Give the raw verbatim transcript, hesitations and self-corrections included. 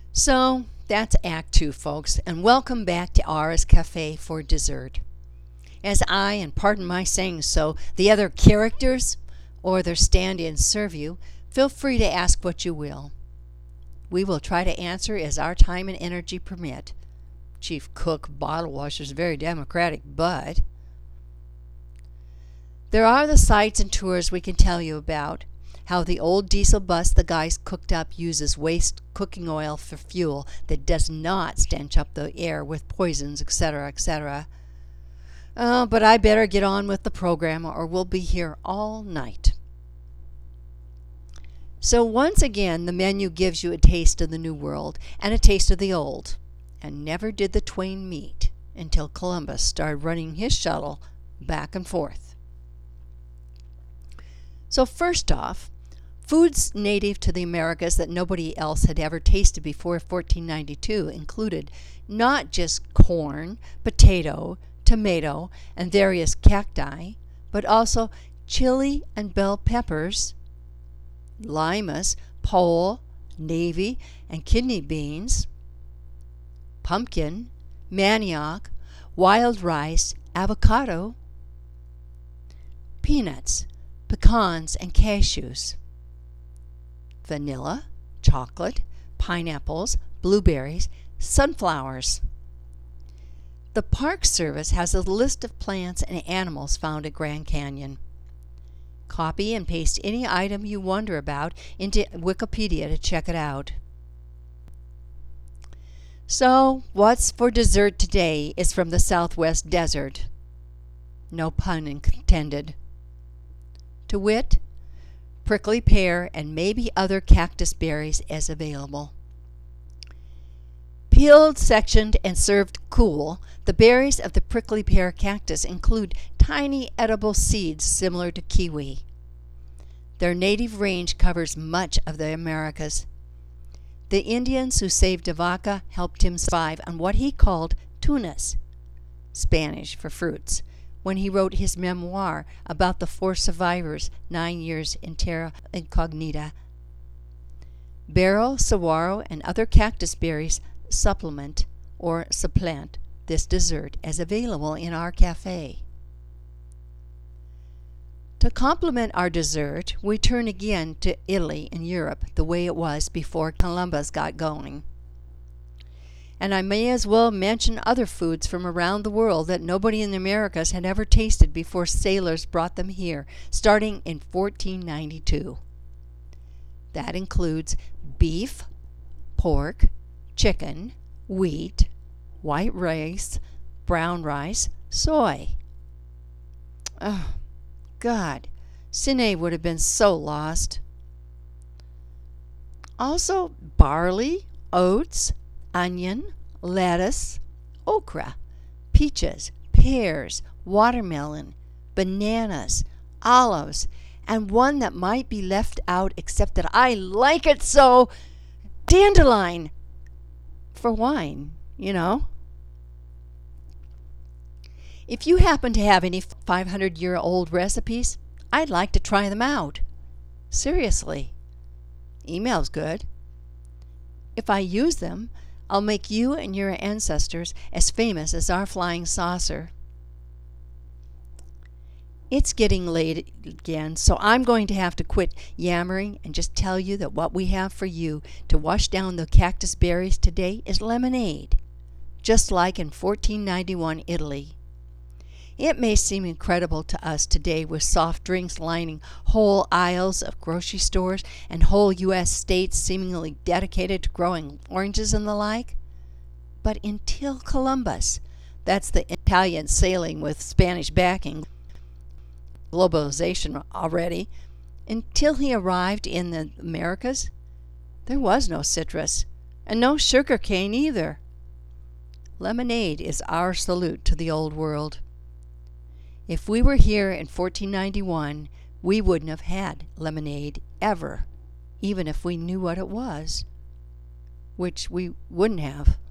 So that's Act Two, folks, and welcome back to Ara's Cafe for dessert. As I, and pardon my saying so, the other characters or their stand-ins serve you, feel free to ask what you will. We will try to answer as our time and energy permit. Chief Cook Bottle Washer is very democratic, but there are the sights and tours we can tell you about. How the old diesel bus the guys cooked up uses waste cooking oil for fuel that does not stench up the air with poisons, et cetera, et cetera. Oh, but I better get on with the program or we'll be here all night. So once again, the menu gives you a taste of the New World and a taste of the old. And never did the twain meet until Columbus started running his shuttle back and forth. So first off, foods native to the Americas that nobody else had ever tasted before fourteen ninety-two included not just corn, potato, tomato, and various cacti, but also chili and bell peppers, limas, pole, navy, and kidney beans, pumpkin, manioc, wild rice, avocado, peanuts, pecans, and cashews, vanilla, chocolate, pineapples, blueberries, sunflowers. The Park Service has a list of plants and animals found at Grand Canyon. Copy and paste any item you wonder about into Wikipedia to check it out. So, what's for dessert today is from the Southwest Desert. No pun intended. To wit, prickly pear and maybe other cactus berries as available. Peeled, sectioned, and served cool, the berries of the prickly pear cactus include tiny edible seeds similar to kiwi. Their native range covers much of the Americas. The Indians who saved a vaca helped him survive on what he called tunas, Spanish for fruits, when he wrote his memoir about the four survivors nine years in terra incognita. Barrel, saguaro, and other cactus berries supplement or supplant this dessert as available in our cafe. To complement our dessert, we turn again to Italy and Europe the way it was before Columbus got going. And I may as well mention other foods from around the world that nobody in the Americas had ever tasted before sailors brought them here, starting in fourteen ninety-two. That includes beef, pork, chicken, wheat, white rice, brown rice, soy. Oh, God, Sine would have been so lost. Also, barley, oats, onion, lettuce, okra, peaches, pears, watermelon, bananas, olives, and one that might be left out except that I like it so, dandelion, for wine, you know. If you happen to have any five hundred year old recipes, I'd like to try them out. Seriously. Email's good. If I use them, I'll make you and your ancestors as famous as our flying saucer. It's getting late again, so I'm going to have to quit yammering and just tell you that what we have for you to wash down the cactus berries today is lemonade, just like in fourteen ninety-one Italy. It may seem incredible to us today with soft drinks lining whole aisles of grocery stores and whole U S states seemingly dedicated to growing oranges and the like. But until Columbus, that's the Italian sailing with Spanish backing, globalization already, until he arrived in the Americas, there was no citrus and no sugar cane either. Lemonade is our salute to the old world. If we were here in fourteen ninety-one, we wouldn't have had lemonade ever, even if we knew what it was, which we wouldn't have.